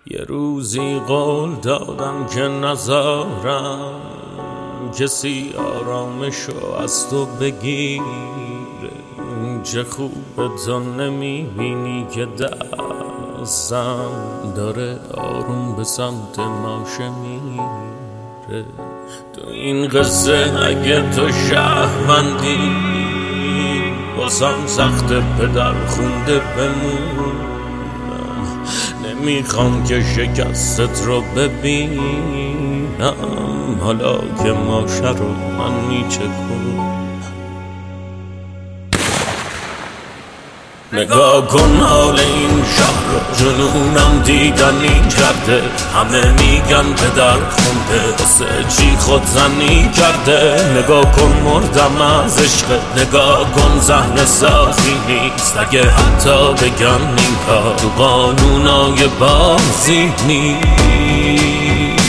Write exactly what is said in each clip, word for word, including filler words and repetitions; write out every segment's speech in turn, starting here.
یه روزی قول دادم که نذارم کسی آرامشو از تو بگیره. چه خوبه تو نمیبینی که دستم داره آروم به سمت ماشه میره. تو این قصه اگه تو شهروندی واسم سخت پدر خونده بمونم. نمیخوام که شکستت رو ببینم حالا که ماشه رو من میچکونم. نگاه کن حال این شهر رو، جنونم دیدنی کرده. همه میگن پدر خونده واسه چی خودزنی کرده. نگاه کن مردم از عشق، نگاه کن صحنه سازی نیست. اگه حتی بگن این کار تو قانونای بازی نیست.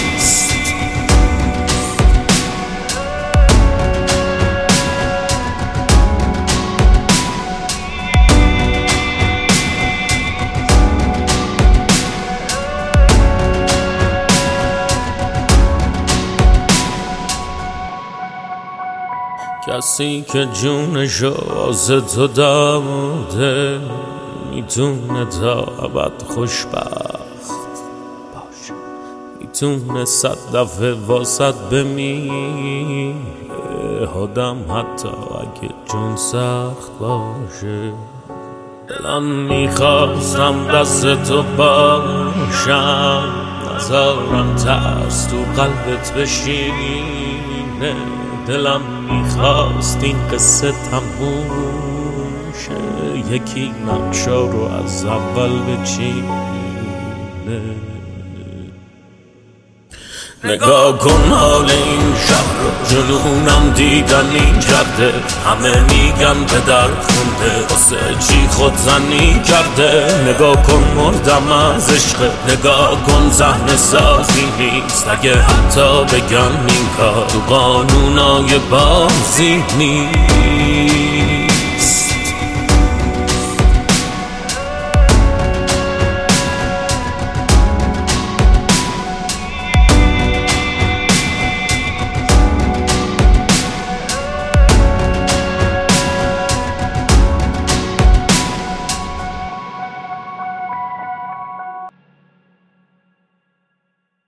کسی که جونشو از تو داده میتونه تا ابد خوشبخت باشه. میتونه صد دفعه واسط بمیره آدم حتی اگه جون سخت باشه. دلم میخواستم دست تو باشم، نذارم ترس تو قلبت بشینه. دلم میخواست این قصه تموم شه، یکی نقشا رو از اول بچینه. نگاه کن حال این شهر رو، جنونم دیدنی کرده. همه میگن پدر خونده واسه چی خودزنی کرده. نگاه کن مردم از عشق، نگاه کن صحنه سازی نیست. اگه حتی بگن این کار تو قانونای بازی نیست.